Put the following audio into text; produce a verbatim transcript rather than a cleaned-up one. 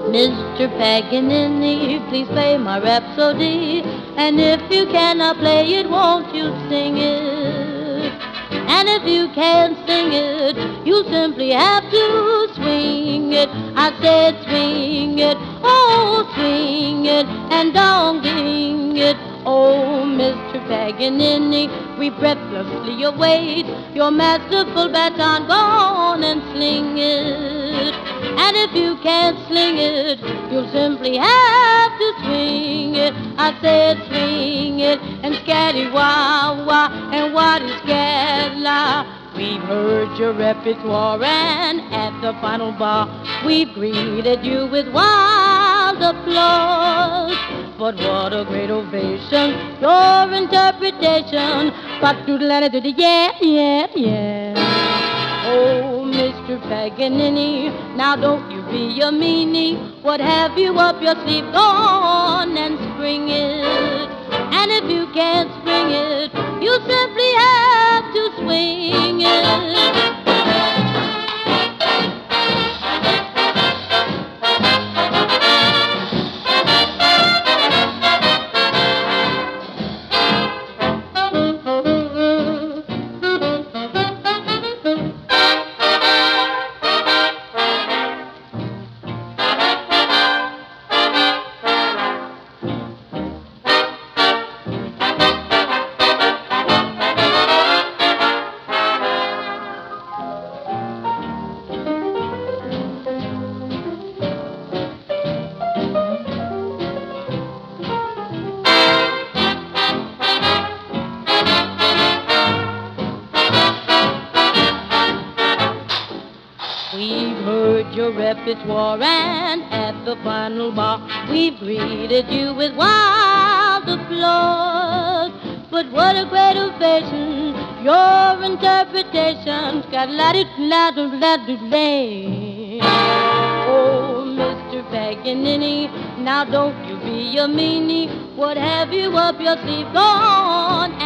Mister Paganini, please play my rhapsody. And if you cannot play it, won't you sing it? And if you can't sing it, you simply have to swing it. I said swing it, oh swing it, and don't ding it. Oh, Mister Paganini, we breathlessly await your masterful baton. Go on and sling it. And if you can't sling it, you'll simply have to swing it. I said swing it, and scatty wah wah, and what is scatla? We've heard your repertoire, and at the final bar, we've greeted you with wild applause. But what a great ovation, your interpretation. But doodle do the yeah, yeah, yeah. Oh, Mister Paganini, now don't you be a meanie. What have you up your sleeve? Go on and spring it. And if you can't spring it, you simply have to swing it. We've heard your repertoire, and at the final bar, we've greeted you with wild applause. But what a great ovation, your interpretation. Got la di la di la di lay. Oh, Mister Paganini, now don't you be a meanie. What have you up your sleeve? Go on